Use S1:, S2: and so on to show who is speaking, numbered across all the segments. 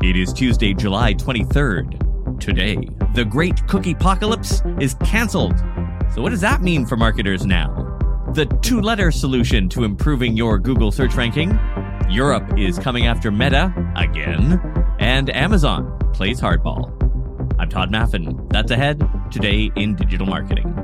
S1: It is Tuesday, July 23rd. Today, the great cookie apocalypse is canceled. So what does that mean for marketers now? The two-letter solution to improving your Google search ranking? Europe is coming after Meta again. And Amazon plays hardball. I'm Todd Maffin. That's ahead today in digital marketing.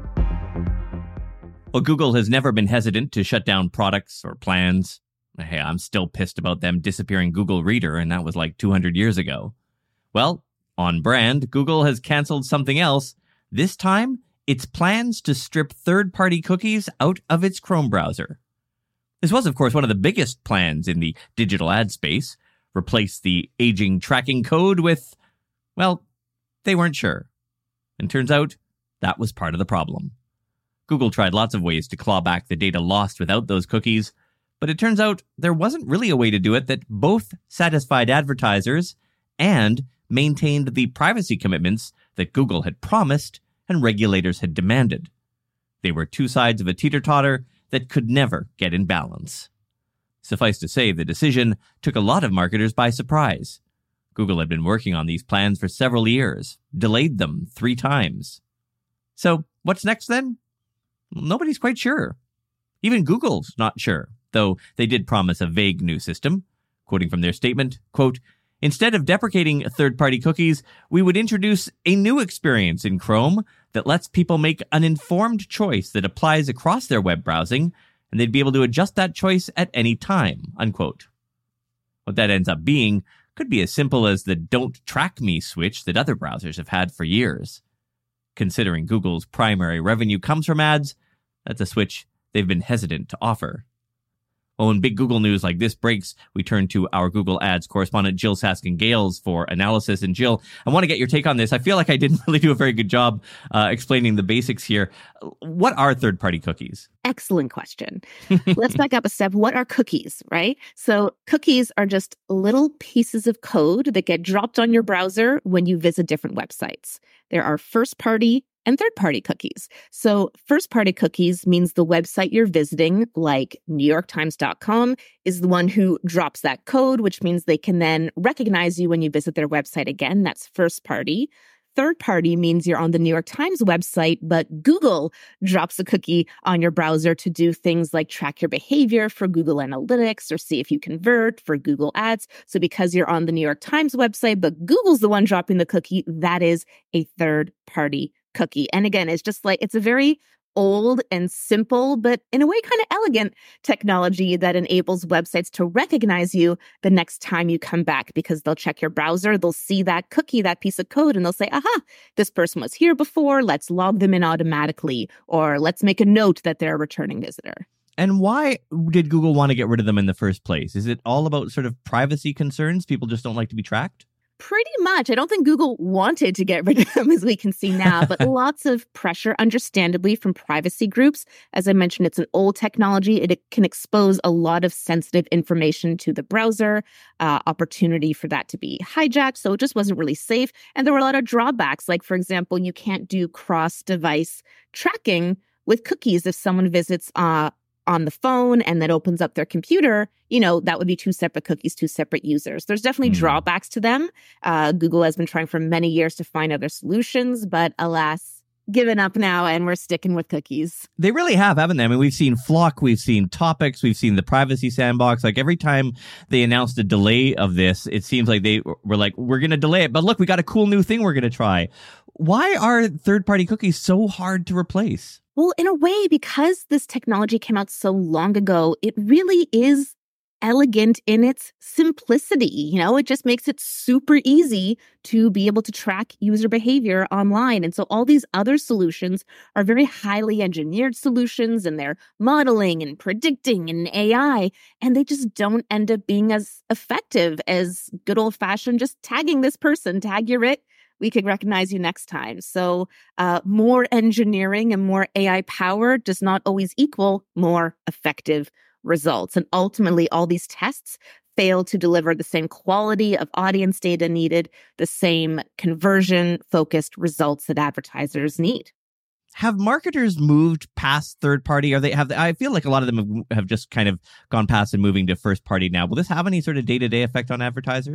S1: Well, Google has never been hesitant to shut down products or plans. Hey, I'm still pissed about them disappearing Google Reader, and that was like 200 years ago. Well, on brand, Google has canceled something else. This time, its plans to strip third-party cookies out of its Chrome browser. This was, of course, one of the biggest plans in the digital ad space. Replace the aging tracking code with, well, they weren't sure. And turns out, that was part of the problem. Google tried lots of ways to claw back the data lost without those cookies, but it turns out there wasn't really a way to do it that both satisfied advertisers and maintained the privacy commitments that Google had promised and regulators had demanded. They were two sides of a teeter-totter that could never get in balance. Suffice to say, the decision took a lot of marketers by surprise. Google had been working on these plans for several years, delayed them 3 times. So, what's next then? Well, nobody's quite sure. Even Google's not sure, though they did promise a vague new system. Quoting from their statement, quote, "Instead of deprecating third-party cookies, we would introduce a new experience in Chrome that lets people make an informed choice that applies across their web browsing, and they'd be able to adjust that choice at any time," unquote. What that ends up being could be as simple as the "don't track me" switch that other browsers have had for years. Considering Google's primary revenue comes from ads, that's a switch they've been hesitant to offer. Well, when big Google news like this breaks, we turn to our Google Ads correspondent Jill Saskin-Gales for analysis. And Jill, I want to get your take on this. I feel like I didn't really do a very good job explaining the basics here. What are third-party cookies?
S2: Excellent question. Let's back up a step. What are cookies, right? So cookies are just little pieces of code that get dropped on your browser when you visit different websites. There are first-party and third-party cookies. So first-party cookies means the website you're visiting, like NewYorkTimes.com, is the one who drops that code, which means they can then recognize you when you visit their website again. That's first-party. Third-party means you're on the New York Times website, but Google drops a cookie on your browser to do things like track your behavior for Google Analytics or see if you convert for Google Ads. So because you're on the New York Times website, but Google's the one dropping the cookie, that is a third-party cookie. And again, it's just like, it's a very old and simple, but in a way kind of elegant technology that enables websites to recognize you the next time you come back, because they'll check your browser, they'll see that cookie, that piece of code, and they'll say, aha, this person was here before, let's log them in automatically, or let's make a note that they're a returning visitor.
S1: And why did Google want to get rid of them in the first place? Is it all about sort of privacy concerns? People just don't like to be tracked?
S2: Pretty much. I don't think Google wanted to get rid of them, as we can see now, but lots of pressure, understandably, from privacy groups. As I mentioned, it's an old technology. It can expose a lot of sensitive information to the browser, opportunity for that to be hijacked. So it just wasn't really safe. And there were a lot of drawbacks. Like, for example, you can't do cross-device tracking with cookies. If someone visits on the phone and then opens up their computer, that would be 2 separate cookies, 2 separate users. There's definitely drawbacks to them. Google has been trying for many years to find other solutions, but alas, given up now, and we're sticking with cookies.
S1: They really have, haven't they? I mean, we've seen Flock, we've seen Topics, we've seen the Privacy Sandbox. Like, every time they announced a delay of this, it seems like they were like, we're going to delay it, but look, we got a cool new thing we're going to try. Why are third-party cookies so hard to replace?
S2: Well, in a way, because this technology came out so long ago, it really is elegant in its simplicity. It just makes it super easy to be able to track user behavior online. And so all these other solutions are very highly engineered solutions, and they're modeling and predicting and AI, and they just don't end up being as effective as good old-fashioned just tagging this person, tag you're it, we could recognize you next time. So more engineering and more AI power does not always equal more effective results. And ultimately, all these tests fail to deliver the same quality of audience data needed, the same conversion-focused results that advertisers need.
S1: Have marketers moved past third party? I feel like a lot of them have just kind of gone past and moving to first party now. Will this have any sort of day-to-day effect on advertisers?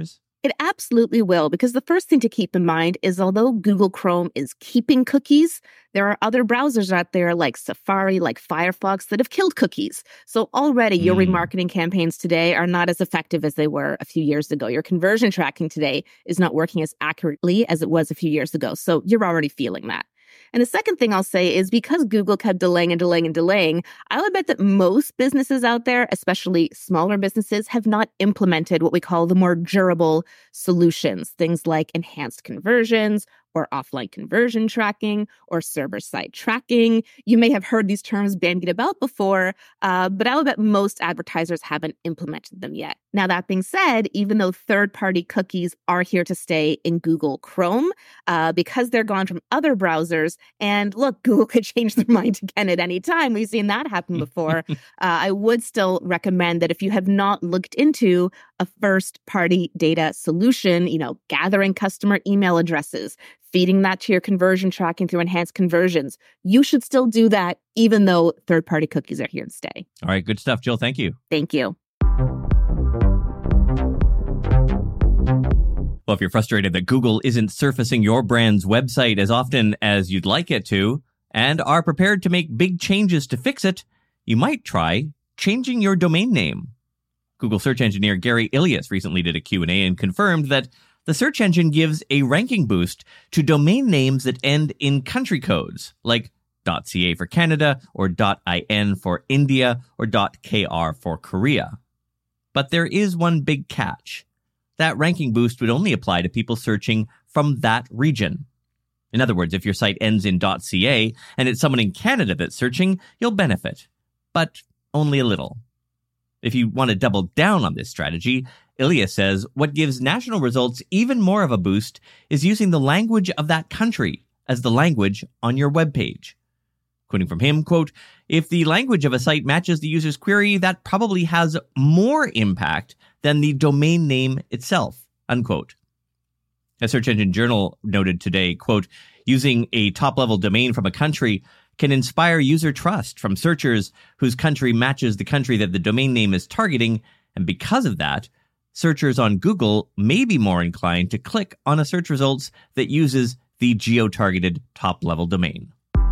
S2: It absolutely will, because the first thing to keep in mind is although Google Chrome is keeping cookies, there are other browsers out there like Safari, like Firefox, that have killed cookies. So already your remarketing campaigns today are not as effective as they were a few years ago. Your conversion tracking today is not working as accurately as it was a few years ago. So you're already feeling that. And the second thing I'll say is because Google kept delaying, I would bet that most businesses out there, especially smaller businesses, have not implemented what we call the more durable solutions, things like enhanced conversions or offline conversion tracking or server-side tracking. You may have heard these terms bandied about before, but I would bet most advertisers haven't implemented them yet. Now, that being said, even though third-party cookies are here to stay in Google Chrome, because they're gone from other browsers, and look, Google could change their mind again at any time. We've seen that happen before. I would still recommend that if you have not looked into a first-party data solution, gathering customer email addresses, feeding that to your conversion tracking through enhanced conversions, you should still do that even though third-party cookies are here to stay.
S1: All right, good stuff, Jill. Thank you.
S2: Thank you.
S1: Well, if you're frustrated that Google isn't surfacing your brand's website as often as you'd like it to, and are prepared to make big changes to fix it, you might try changing your domain name. Google search engineer Gary Ilias recently did a Q&A and confirmed that the search engine gives a ranking boost to domain names that end in country codes, like .ca for Canada, or .in for India, or .kr for Korea. But there is one big catch. That ranking boost would only apply to people searching from that region. In other words, if your site ends in .ca and it's someone in Canada that's searching, you'll benefit, but only a little. If you want to double down on this strategy, Ilias says what gives national results even more of a boost is using the language of that country as the language on your webpage. Quoting from him, quote, "If the language of a site matches the user's query, that probably has more impact than the domain name itself," unquote. A Search Engine Journal noted today, quote, "Using a top-level domain from a country can inspire user trust from searchers whose country matches the country that the domain name is targeting, and because of that, searchers on Google may be more inclined to click on a search results that uses the geo-targeted top-level domain."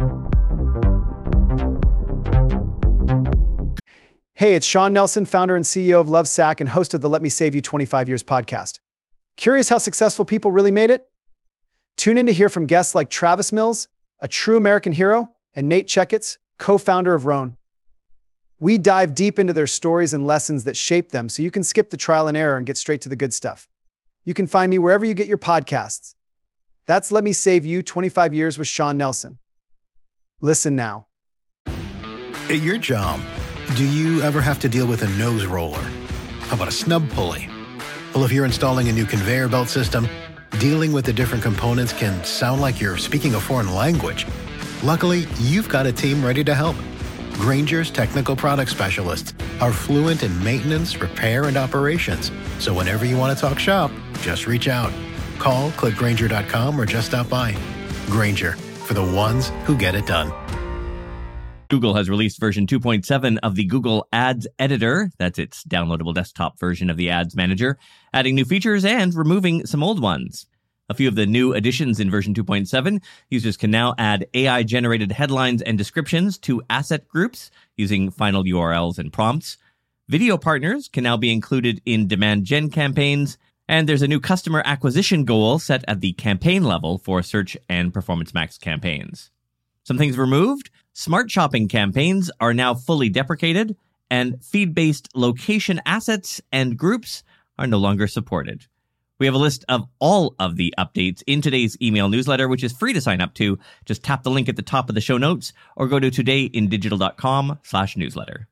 S3: Hey, it's Sean Nelson, founder and CEO of Lovesac and host of the Let Me Save You 25 Years podcast. Curious how successful people really made it? Tune in to hear from guests like Travis Mills, a true American hero, and Nate Checketts, co-founder of Roan. We dive deep into their stories and lessons that shaped them so you can skip the trial and error and get straight to the good stuff. You can find me wherever you get your podcasts. That's Let Me Save You 25 Years with Sean Nelson. Listen now.
S4: At your job, do you ever have to deal with a nose roller? How about a snub pulley? Well, if you're installing a new conveyor belt system, dealing with the different components can sound like you're speaking a foreign language. Luckily, you've got a team ready to help. Grainger's technical product specialists are fluent in maintenance, repair, and operations. So whenever you want to talk shop, just reach out. Call, click Grainger.com, or just stop by. Grainger, for the ones who get it done.
S1: Google has released version 2.7 of the Google Ads Editor. That's its downloadable desktop version of the Ads Manager, adding new features and removing some old ones. A few of the new additions in version 2.7, users can now add AI-generated headlines and descriptions to asset groups using final URLs and prompts. Video partners can now be included in demand gen campaigns, and there's a new customer acquisition goal set at the campaign level for Search and Performance Max campaigns. Some things removed. Smart shopping campaigns are now fully deprecated, and feed-based location assets and groups are no longer supported. We have a list of all of the updates in today's email newsletter, which is free to sign up to. Just tap the link at the top of the show notes or go to todayindigital.com/newsletter.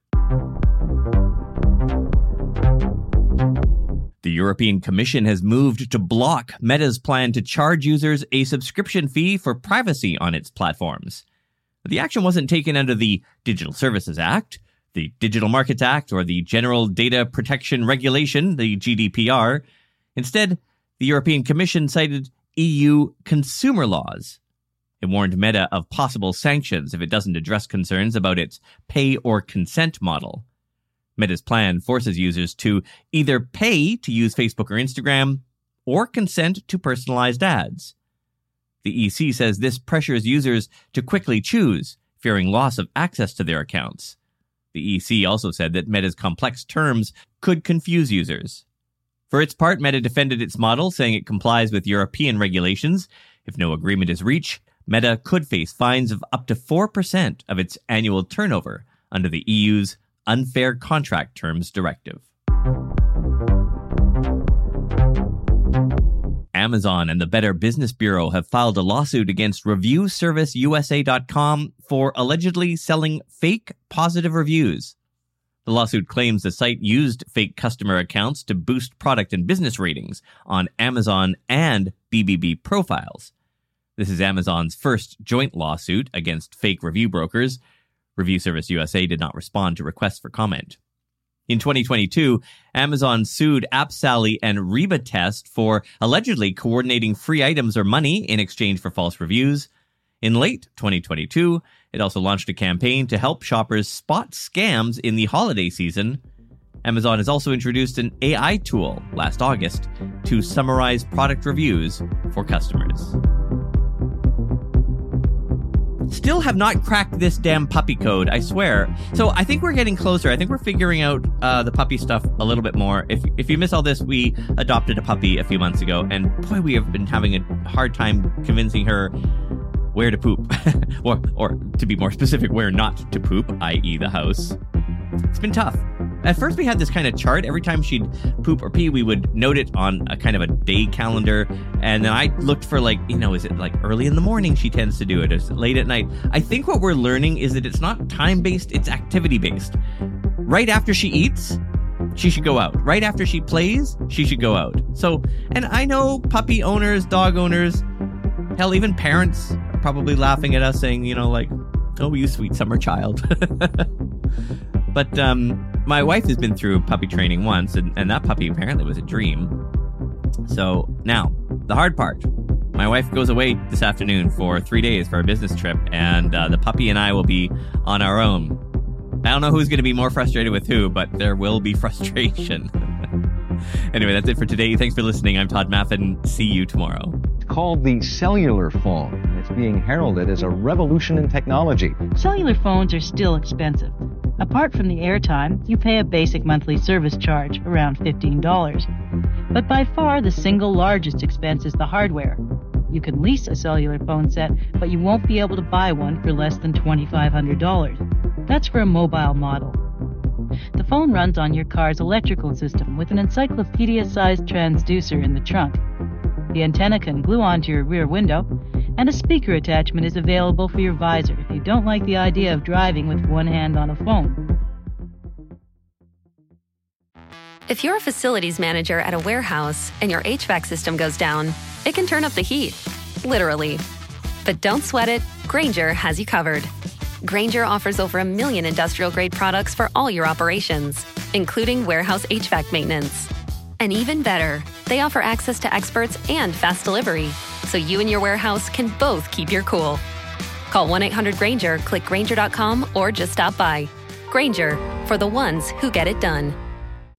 S1: The European Commission has moved to block Meta's plan to charge users a subscription fee for privacy on its platforms. The action wasn't taken under the Digital Services Act, the Digital Markets Act, or the General Data Protection Regulation, the GDPR. Instead, the European Commission cited EU consumer laws. It warned Meta of possible sanctions if it doesn't address concerns about its pay or consent model. Meta's plan forces users to either pay to use Facebook or Instagram, or consent to personalized ads. The EC says this pressures users to quickly choose, fearing loss of access to their accounts. The EC also said that Meta's complex terms could confuse users. For its part, Meta defended its model, saying it complies with European regulations. If no agreement is reached, Meta could face fines of up to 4% of its annual turnover under the EU's Unfair Contract Terms Directive. Amazon and the Better Business Bureau have filed a lawsuit against ReviewServiceUSA.com for allegedly selling fake positive reviews. The lawsuit claims the site used fake customer accounts to boost product and business ratings on Amazon and BBB profiles. This is Amazon's first joint lawsuit against fake review brokers. Review Service USA did not respond to requests for comment. In 2022, Amazon sued AppSally and Rebatest for allegedly coordinating free items or money in exchange for false reviews. In late 2022, it also launched a campaign to help shoppers spot scams in the holiday season. Amazon has also introduced an AI tool last August to summarize product reviews for customers. Still have not cracked this damn puppy code, I swear. So I think we're getting closer. I think we're figuring out the puppy stuff a little bit more. If you miss all this, we adopted a puppy a few months ago, and boy, we have been having a hard time convincing her where to poop. or to be more specific, where not to poop, i.e. the house. It's been tough. At first, we had this kind of chart. Every time she'd poop or pee, we would note it on a kind of a day calendar. And then I looked for is it like early in the morning she tends to do it? Is it late at night? I think what we're learning is that it's not time-based, it's activity-based. Right after she eats, she should go out. Right after she plays, she should go out. So, and I know puppy owners, dog owners, hell, even parents are probably laughing at us saying, oh, you sweet summer child. But my wife has been through puppy training once, and that puppy apparently was a dream. So now, the hard part. My wife goes away this afternoon for 3 days for a business trip, and the puppy and I will be on our own. I don't know who's going to be more frustrated with who, but there will be frustration. Anyway, that's it for today. Thanks for listening. I'm Todd Maffin. See you tomorrow.
S5: It's called the cellular phone. It's being heralded as a revolution in technology.
S6: Cellular phones are still expensive. Apart from the airtime, you pay a basic monthly service charge, around $15. But by far, the single largest expense is the hardware. You can lease a cellular phone set, but you won't be able to buy one for less than $2,500. That's for a mobile model. The phone runs on your car's electrical system with an encyclopedia-sized transducer in the trunk. The antenna can glue onto your rear window, and a speaker attachment is available for your visor if you don't like the idea of driving with one hand on a phone.
S7: If you're a facilities manager at a warehouse and your HVAC system goes down, it can turn up the heat, literally. But don't sweat it, Grainger has you covered. Grainger offers over 1 million industrial-grade products for all your operations, including warehouse HVAC maintenance. And even better, they offer access to experts and fast delivery, so you and your warehouse can both keep your cool. Call 1-800-GRAINGER, click Grainger.com, or just stop by. Grainger, for the ones who get it done.